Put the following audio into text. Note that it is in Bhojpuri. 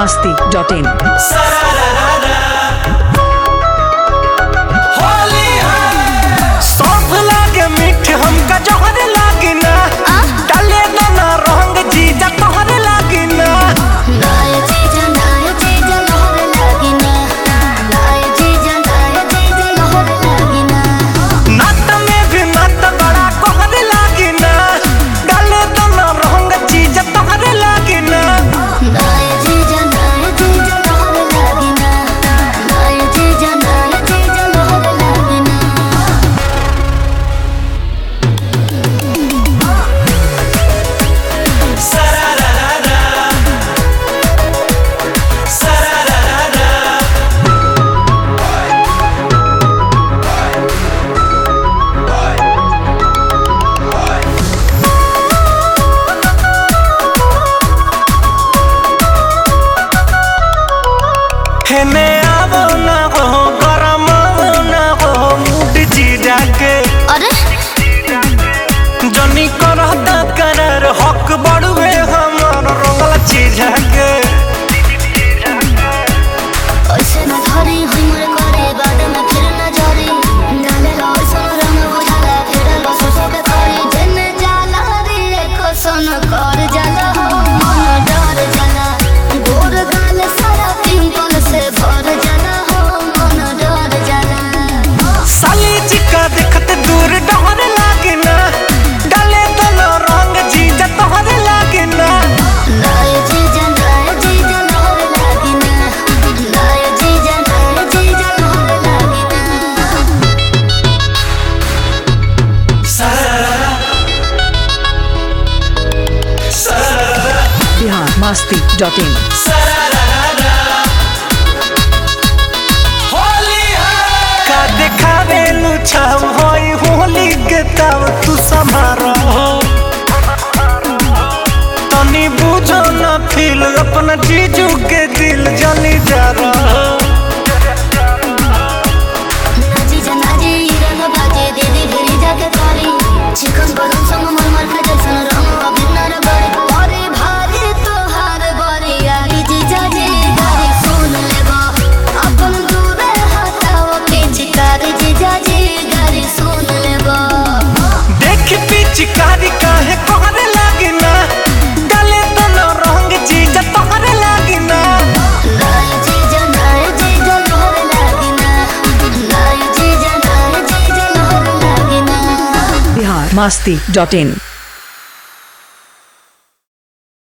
masti.in। सौंफ लागे मीठ हमका जहर लागी ना, डाले दाना रंग जीजा तोहरे लागी ना। नात में भी नात बड़ा कोहर लागी ना, डाले दाना रंग जीजा तोहरे लागी ना। हेने आवो ना हो गरम ना हो मूड जीजा के। अरे जनी करता करार हक बड़ुए हमार रंगला चीजा के। ऐसे न धरी हमर करे बाद में फिर न जरी, डाले लो सन रंग बुझाला फिर लो सोसो के करी। जने जाला रे एको सन कर जाला हो मन डर जाला, गोर गाल सारा पिंपल से भर जाला हो मन डर जाला। साली चिका देखते दूर डहर लागे ना, डाले दोनों रंग जीजा तोहरे लागे ना। लाए जीजा लहर लागी ना, लाए जीजा लहर लागी ना। बिहार masti.in। का देखावे लुछाव होई होली के ताव तू समारो हो। तनी बुझो ना फील अपना जीजू के दिल जली जा रहा। नाजी जनाजी रंग बाजे दीदी भिरी जाके करी, चिकन गरम संग मरमर का जैसन रंग अभिनर बड़ी। अरे भारी तोहार बड़ी आई जीजा जी गारी सुन लेबो, अपन दूरे हटाओ पिचकारी जीजा जी गारी सुन लेबो। देख पिचकारी काहे कोहरे लागी ना, डाले दोनों रंग जीजा तोहरे लागी ना। लाए जीजा लहर लागी ना, लाए जीजा लहर लागी ना। बिहार masti.in।